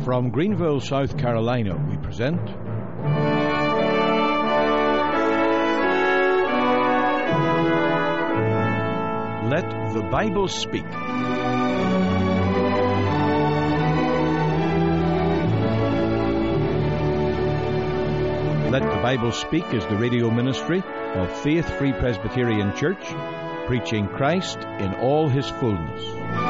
From Greenville, South Carolina, we present Let the Bible Speak. Let the Bible Speak is the radio ministry of Faith Free Presbyterian Church, preaching Christ in all His fullness.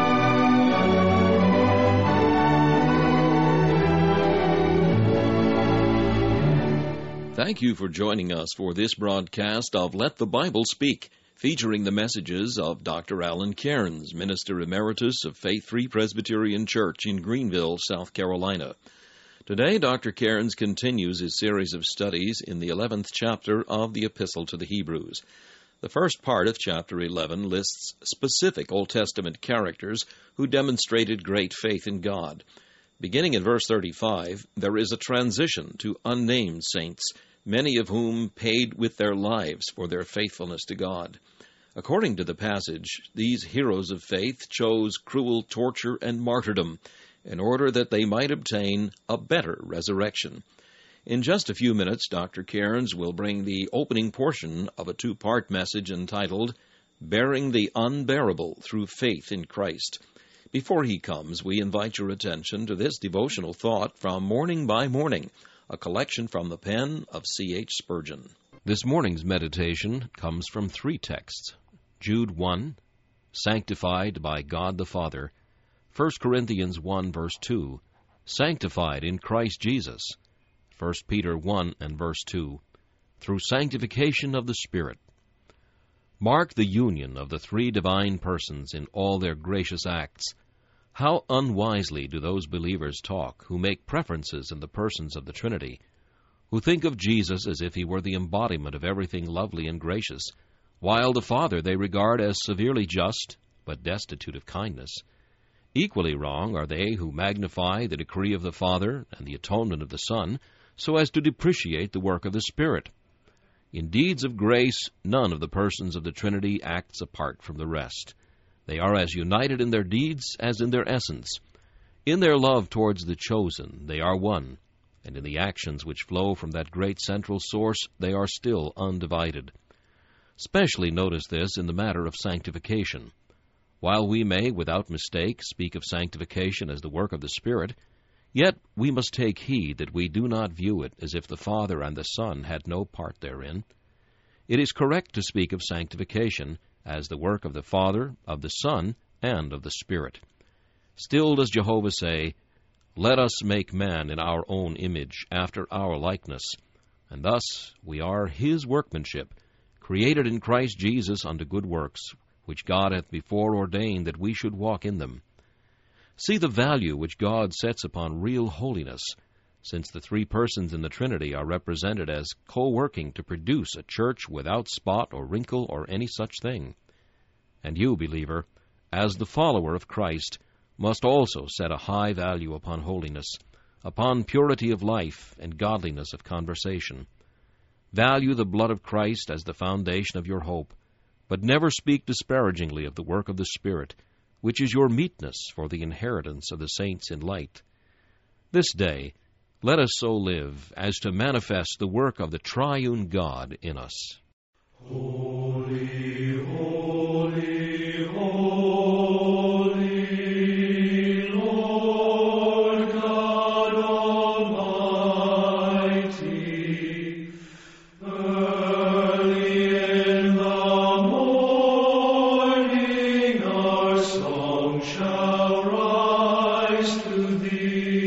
Thank you for joining us for this broadcast of Let the Bible Speak, featuring the messages of Dr. Alan Cairns, Minister Emeritus of Faith Free Presbyterian Church in Greenville, South Carolina. Today, Dr. Cairns continues his series of studies in the 11th chapter of the Epistle to the Hebrews. The first part of chapter 11 lists specific Old Testament characters who demonstrated great faith in God. Beginning in verse 35, there is a transition to unnamed saints, many of whom paid with their lives for their faithfulness to God. According to the passage, these heroes of faith chose cruel torture and martyrdom in order that they might obtain a better resurrection. In just a few minutes, Dr. Cairns will bring the opening portion of a two-part message entitled, Bearing the Unbearable Through Faith in Christ. Before he comes, we invite your attention to this devotional thought from Morning by Morning, a collection from the pen of C.H. Spurgeon. This morning's meditation comes from three texts. Jude 1, sanctified by God the Father. 1 Corinthians 1, verse 2, sanctified in Christ Jesus. 1 Peter 1 and verse 2, through sanctification of the Spirit. Mark the union of the three divine persons in all their gracious acts. How unwisely do those believers talk who make preferences in the persons of the Trinity, who think of Jesus as if he were the embodiment of everything lovely and gracious, while the Father they regard as severely just, but destitute of kindness. Equally wrong are they who magnify the decree of the Father and the atonement of the Son, so as to depreciate the work of the Spirit. In deeds of grace, none of the persons of the Trinity acts apart from the rest. They are as united in their deeds as in their essence. In their love towards the chosen, they are one, and in the actions which flow from that great central source, they are still undivided. Specially notice this in the matter of sanctification. While we may, without mistake, speak of sanctification as the work of the Spirit, yet we must take heed that we do not view it as if the Father and the Son had no part therein. It is correct to speak of sanctification as the work of the Father, of the Son, and of the Spirit. Still does Jehovah say, Let us make man in our own image, after our likeness. And thus we are His workmanship, created in Christ Jesus unto good works, which God hath before ordained that we should walk in them. See the value which God sets upon real holiness, since the three persons in the Trinity are represented as co-working to produce a church without spot or wrinkle or any such thing. And you, believer, as the follower of Christ, must also set a high value upon holiness, upon purity of life and godliness of conversation. Value the blood of Christ as the foundation of your hope, but never speak disparagingly of the work of the Spirit, which is your meetness for the inheritance of the saints in light. This day, let us so live as to manifest the work of the triune God in us. Holy, holy, holy, Lord God Almighty, early in the morning our song shall rise to Thee.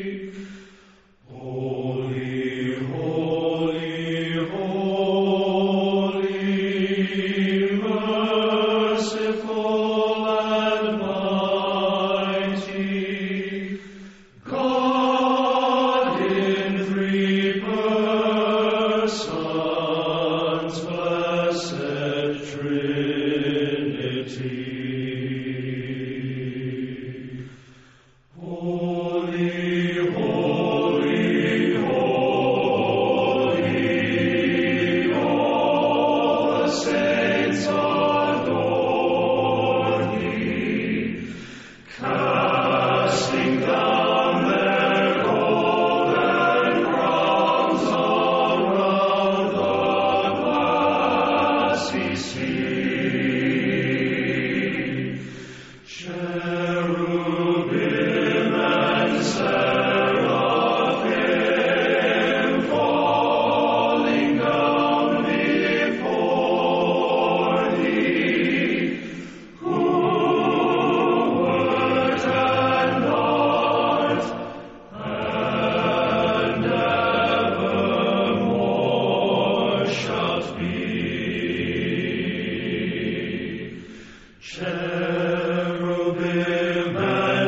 Holy, holy, holy.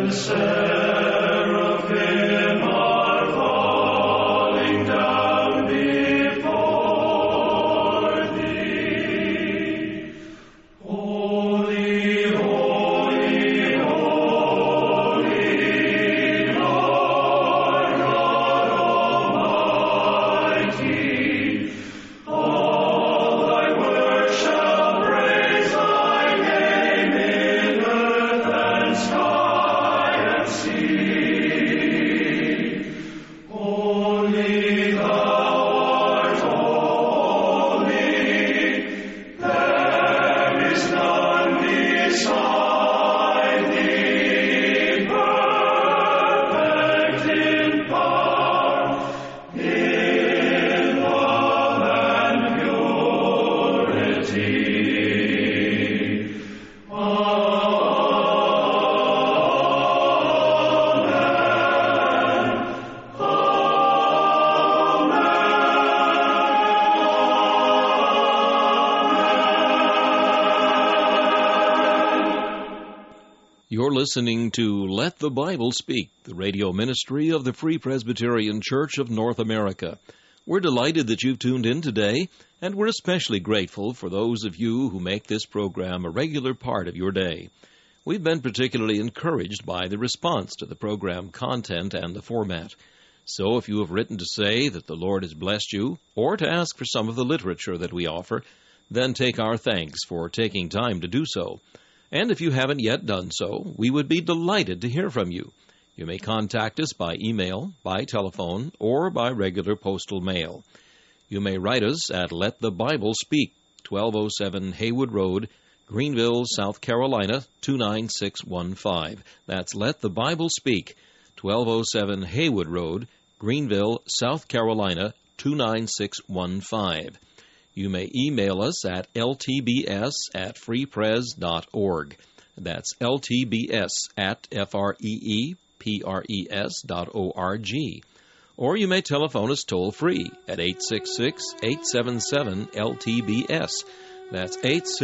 You're listening to Let the Bible Speak, the radio ministry of the Free Presbyterian Church of North America. We're delighted that you've tuned in today, and we're especially grateful for those of you who make this program a regular part of your day. We've been particularly encouraged by the response to the program content and the format. So if you have written to say that the Lord has blessed you, or to ask for some of the literature that we offer, then take our thanks for taking time to do so. And if you haven't yet done so, we would be delighted to hear from you. You may contact us by email, by telephone, or by regular postal mail. You may write us at Let the Bible Speak, 1207 Haywood Road, Greenville, South Carolina, 29615. That's Let the Bible Speak, 1207 Haywood Road, Greenville, South Carolina, 29615. You may email us at ltbs@freepres.org. That's ltbs@freepres.org. Or you may telephone us toll-free at 866-877-LTBS. That's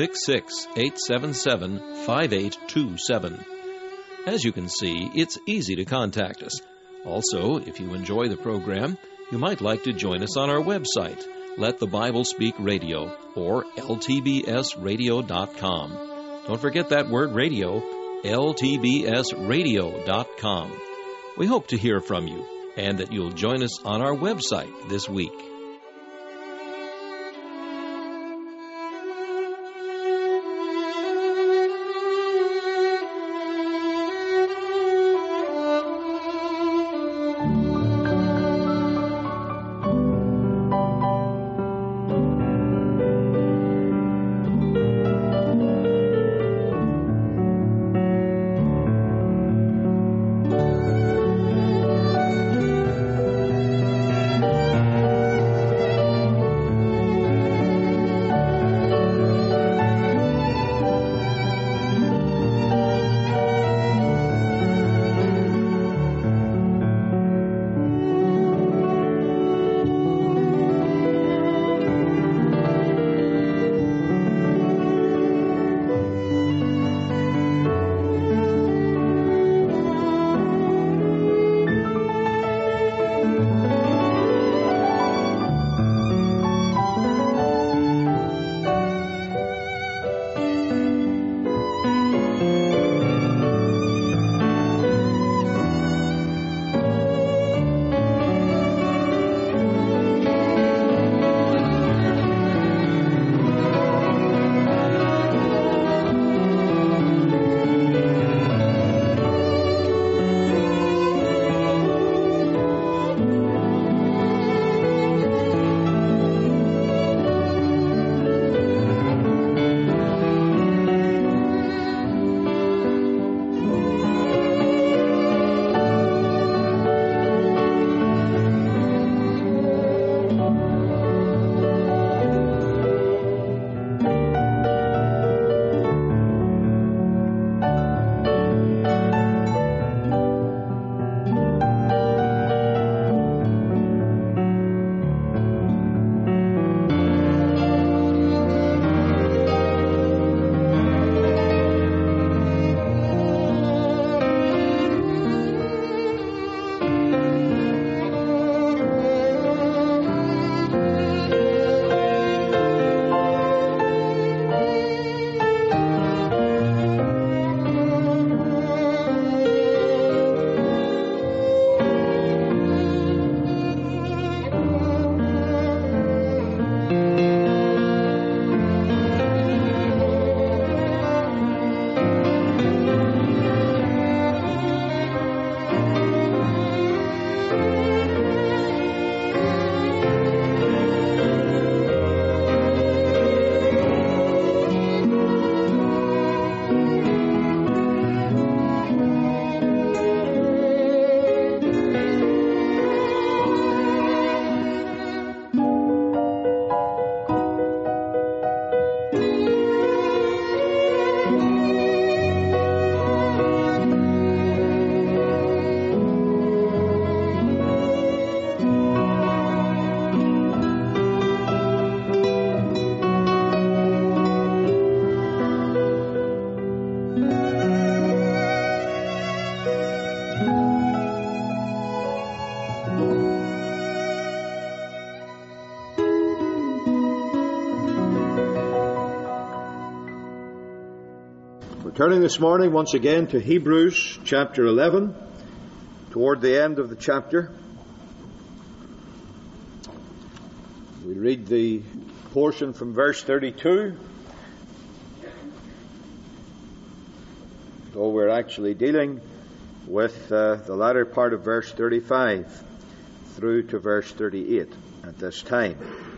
866-877-5827. As you can see, it's easy to contact us. Also, if you enjoy the program, you might like to join us on our website, Let the Bible Speak Radio, or ltbsradio.com. Don't forget that word radio, ltbsradio.com. We hope to hear from you, and that you'll join us on our website this week. Turning this morning once again to Hebrews chapter 11, toward the end of the chapter. We read the portion from verse 32. Though we're actually dealing with the latter part of verse 35 through to verse 38 at this time.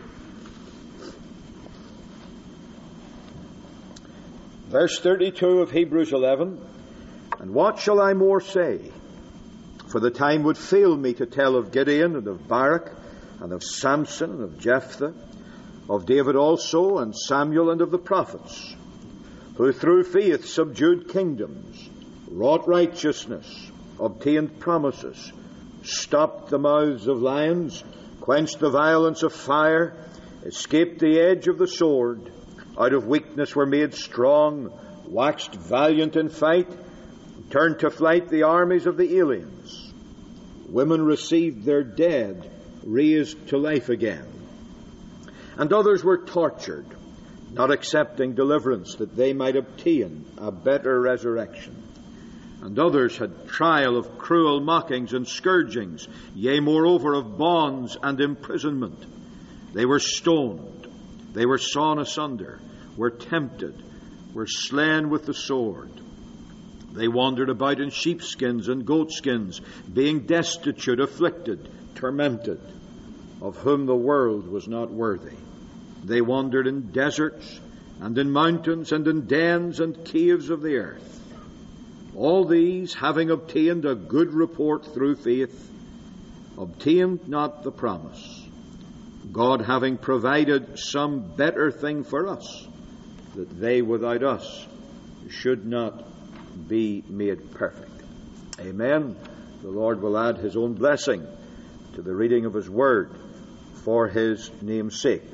Verse 32 of Hebrews 11, "And what shall I more say? For the time would fail me to tell of Gideon and of Barak and of Samson and of Jephthah, of David also and Samuel and of the prophets, who through faith subdued kingdoms, wrought righteousness, obtained promises, stopped the mouths of lions, quenched the violence of fire, escaped the edge of the sword, out of weakness were made strong, waxed valiant in fight, turned to flight the armies of the aliens. Women received their dead, raised to life again. And others were tortured, not accepting deliverance, that they might obtain a better resurrection. And others had trial of cruel mockings and scourgings, yea, moreover, of bonds and imprisonment. They were stoned, they were sawn asunder, were tempted, were slain with the sword. They wandered about in sheepskins and goatskins, being destitute, afflicted, tormented, of whom the world was not worthy. They wandered in deserts and in mountains and in dens and caves of the earth. All these, having obtained a good report through faith, obtained not the promise, God having provided some better thing for us, that they without us should not be made perfect. Amen. The Lord will add His own blessing to the reading of His Word for His name's sake.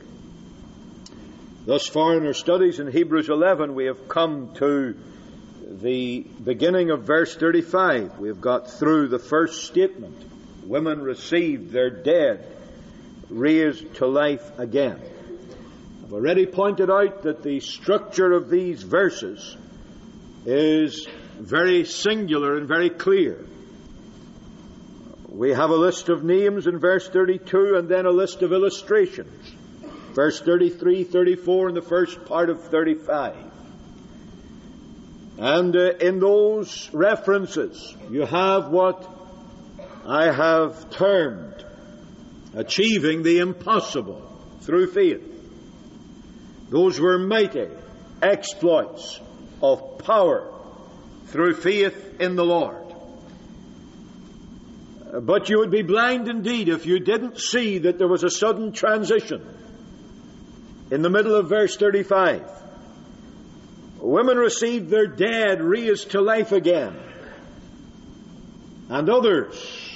Thus far in our studies in Hebrews 11, we have come to the beginning of verse 35. We have got through the first statement. Women received their dead, raised to life again. I've already pointed out that the structure of these verses is very singular and very clear. We have a list of names in verse 32 and then a list of illustrations. Verse 33, 34 and the first part of 35. And in those references you have what I have termed achieving the impossible through faith. Those were mighty exploits of power through faith in the Lord. But you would be blind indeed if you didn't see that there was a sudden transition in the middle of verse 35. Women received their dead raised to life again, and others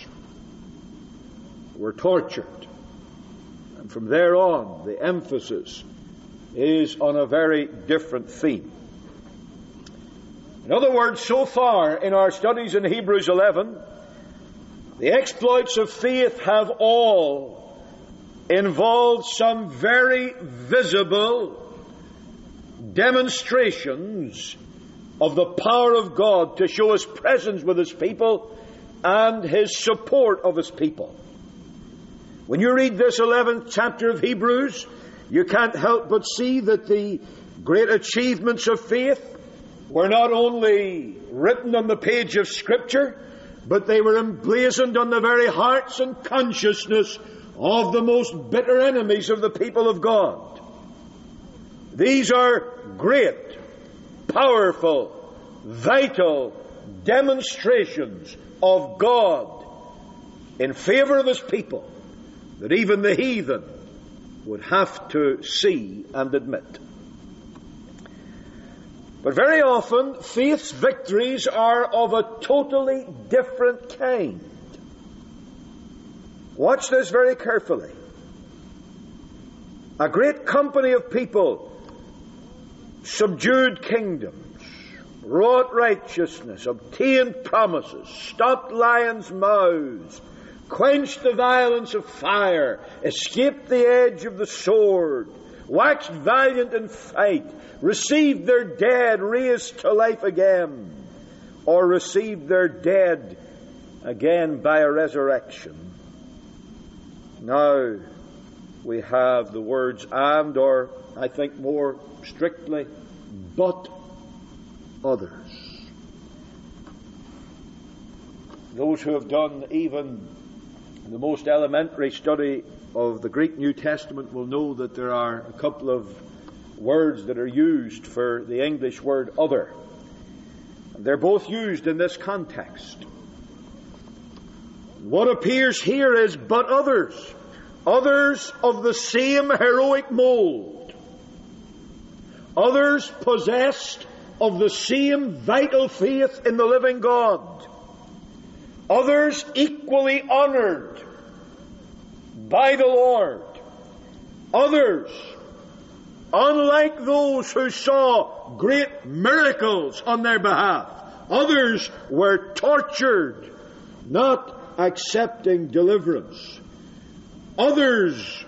were tortured. And from there on, the emphasis is on a very different theme. In other words, so far in our studies in Hebrews 11, the exploits of faith have all involved some very visible demonstrations of the power of God to show His presence with His people and His support of His people. When you read this 11th chapter of Hebrews, you can't help but see that the great achievements of faith were not only written on the page of Scripture, but they were emblazoned on the very hearts and consciousness of the most bitter enemies of the people of God. These are great, powerful, vital demonstrations of God in favor of His people that even the heathen would have to see and admit. But very often, faith's victories are of a totally different kind. Watch this very carefully. A great company of people subdued kingdoms, wrought righteousness, obtained promises, stopped lions' mouths, quenched the violence of fire, escaped the edge of the sword, waxed valiant in fight, received their dead raised to life again, or received their dead again by a resurrection. Now we have the words and, or I think more strictly, but others. Those who have done even the most elementary study of the Greek New Testament will know that there are a couple of words that are used for the English word other. And they're both used in this context. What appears here is but others. Others of the same heroic mold. Others possessed of the same vital faith in the living God. Others equally honored by the Lord. Others, unlike those who saw great miracles on their behalf, others were tortured, not accepting deliverance. Others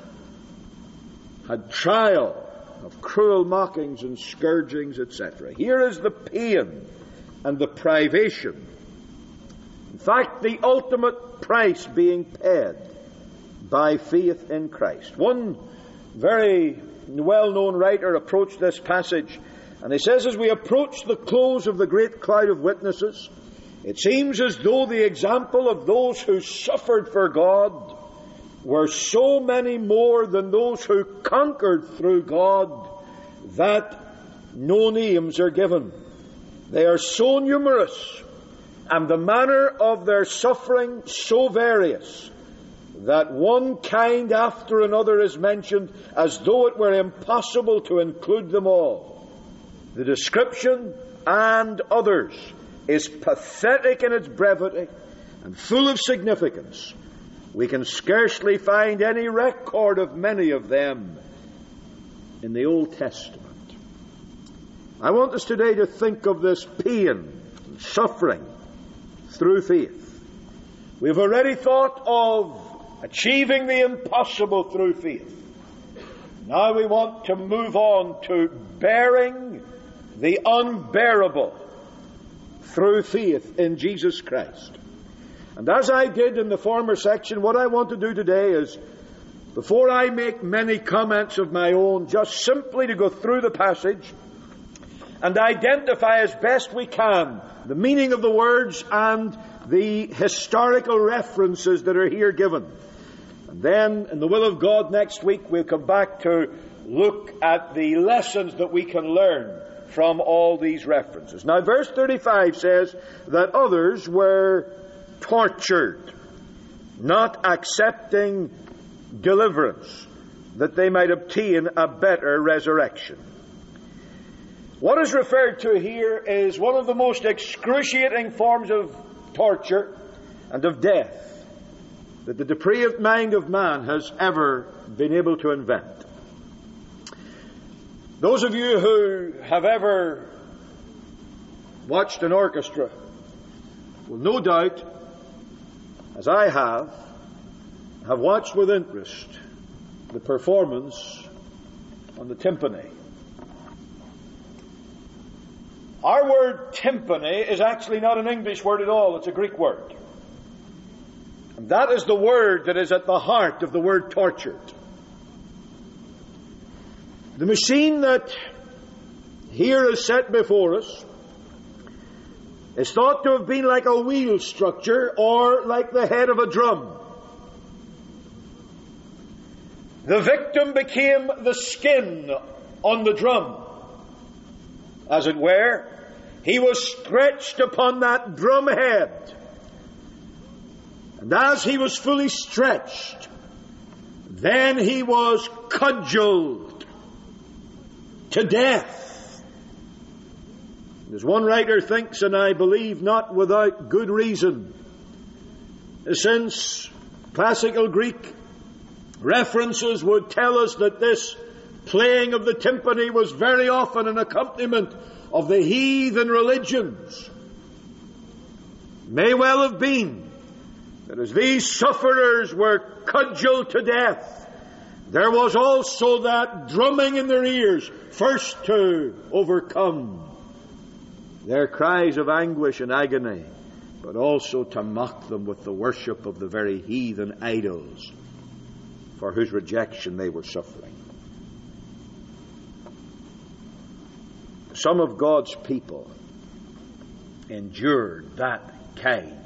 had trial of cruel mockings and scourgings, etc. Here is the pain and the privation. In fact, the ultimate price being paid by faith in Christ. One very well-known writer approached this passage, and he says, as we approach the close of the great cloud of witnesses, it seems as though the example of those who suffered for God were so many more than those who conquered through God that no names are given. They are so numerous, and the manner of their suffering so various, that one kind after another is mentioned as though it were impossible to include them all. The description, and others, is pathetic in its brevity and full of significance. We can scarcely find any record of many of them in the Old Testament. I want us today to think of this pain and suffering through faith. We've already thought of achieving the impossible through faith. Now we want to move on to bearing the unbearable through faith in Jesus Christ. And as I did in the former section, what I want to do today is, before I make many comments of my own, just simply to go through the passage and identify as best we can the meaning of the words and the historical references that are here given. And then, in the will of God, next week we'll come back to look at the lessons that we can learn from all these references. Now, verse 35 says that others were tortured, not accepting deliverance, that they might obtain a better resurrection. What is referred to here is one of the most excruciating forms of torture and of death that the depraved mind of man has ever been able to invent. Those of you who have ever watched an orchestra will no doubt, as I have watched with interest the performance on the timpani. Our word timpani is actually not an English word at all, it's a Greek word. And that is the word that is at the heart of the word tortured. The machine that here is set before us is thought to have been like a wheel structure or like the head of a drum. The victim became the skin on the drum, as it were. He was stretched upon that drum head. And as he was fully stretched, then he was cudgeled to death. As one writer thinks, and I believe not without good reason, since classical Greek references would tell us that this playing of the timpani was very often an accompaniment of the heathen religions. May well have been that as these sufferers were cudgeled to death, there was also that drumming in their ears, first to overcome their cries of anguish and agony, but also to mock them with the worship of the very heathen idols for whose rejection they were suffering. Some of God's people endured that kind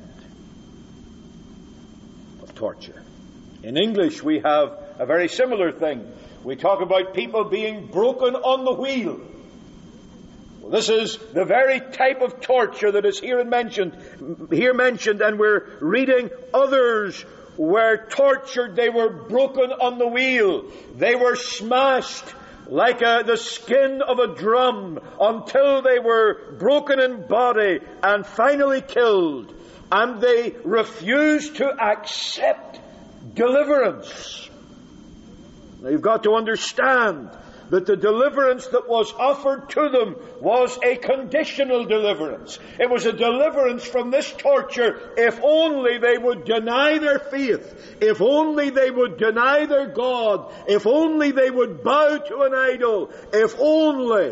of torture. In English, we have a very similar thing. We talk about people being broken on the wheel. Well, this is the very type of torture that is here mentioned, and we're reading others were tortured. They were broken on the wheel. They were smashed like the skin of a drum until they were broken in body and finally killed. And they refused to accept deliverance. Now you've got to understand that the deliverance that was offered to them was a conditional deliverance. It was a deliverance from this torture if only they would deny their faith, if only they would deny their God, if only they would bow to an idol, if only.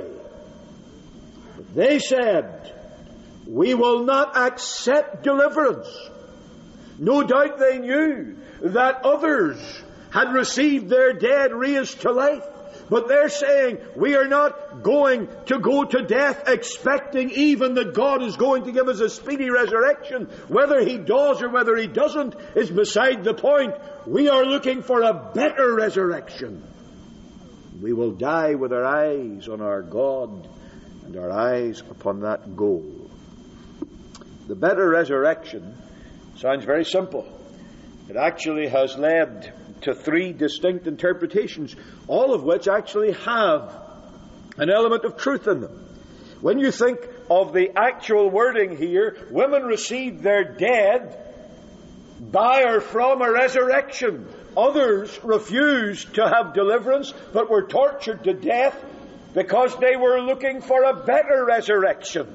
But they said, we will not accept deliverance. No doubt they knew that others had received their dead raised to life. But they're saying, we are not going to go to death expecting even that God is going to give us a speedy resurrection. Whether He does or whether He doesn't is beside the point. We are looking for a better resurrection. We will die with our eyes on our God and our eyes upon that goal. The better resurrection sounds very simple. It actually has led to three distinct interpretations, all of which actually have an element of truth in them. When you think of the actual wording here, women received their dead by or from a resurrection. Others refused to have deliverance, but were tortured to death because they were looking for a better resurrection.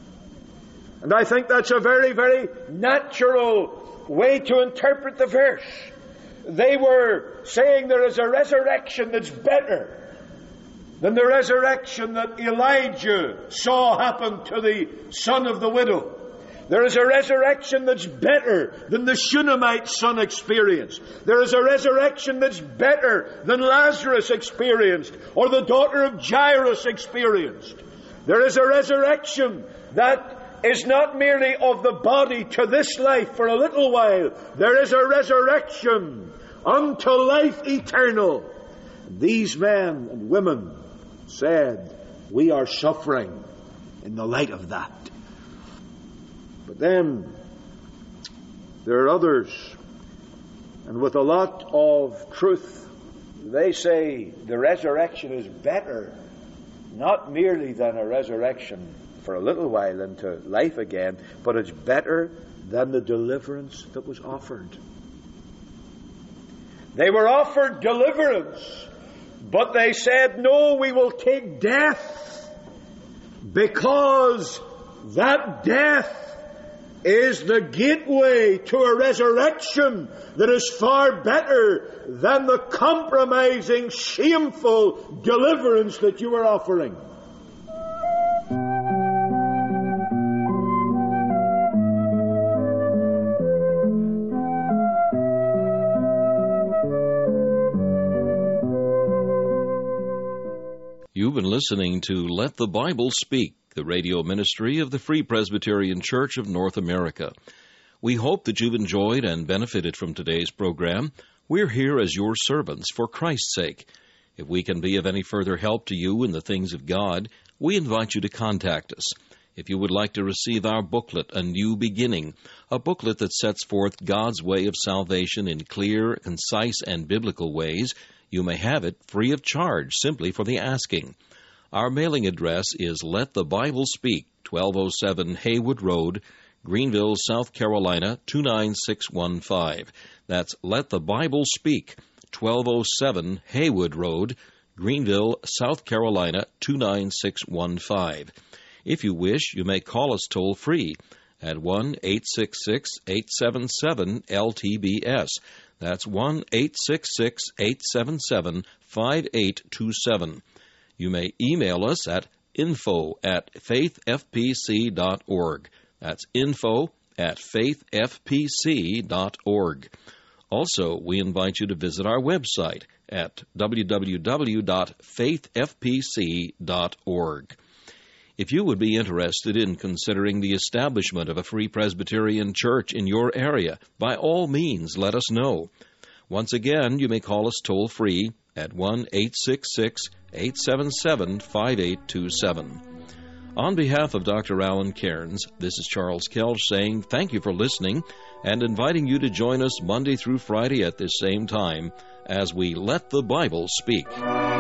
And I think that's a very, very natural way to interpret the verse. They were saying there is a resurrection that's better than the resurrection that Elijah saw happen to the son of the widow. There is a resurrection that's better than the Shunammite's son experienced. There is a resurrection that's better than Lazarus experienced or the daughter of Jairus experienced. There is a resurrection that is not merely of the body to this life for a little while. There is a resurrection unto life eternal. These men and women said, we are suffering in the light of that. But then there are others, and with a lot of truth, they say the resurrection is better, not merely than a resurrection for a little while into life again, but it's better than the deliverance that was offered. They were offered deliverance, but they said, no, we will take death, because that death is the gateway to a resurrection that is far better than the compromising, shameful deliverance that you are offering. You've been listening to Let the Bible Speak, the radio ministry of the Free Presbyterian Church of North America. We hope that you've enjoyed and benefited from today's program. We're here as your servants for Christ's sake. If we can be of any further help to you in the things of God, we invite you to contact us. If you would like to receive our booklet, A New Beginning, a booklet that sets forth God's way of salvation in clear, concise, and biblical ways, you may have it free of charge, simply for the asking. Our mailing address is Let the Bible Speak, 1207 Haywood Road, Greenville, South Carolina, 29615. That's Let the Bible Speak, 1207 Haywood Road, Greenville, South Carolina, 29615. If you wish, you may call us toll-free at 1-866-877-LTBS. That's 1-866-877-5827. You may email us at info@faithfpc.org. That's info@faithfpc.org. Also, we invite you to visit our website at www.faithfpc.org. If you would be interested in considering the establishment of a Free Presbyterian Church in your area, by all means, let us know. Once again, you may call us toll-free at 1-866-877-5827. On behalf of Dr. Alan Cairns, this is Charles Kelch saying thank you for listening and inviting you to join us Monday through Friday at this same time as we Let the Bible Speak.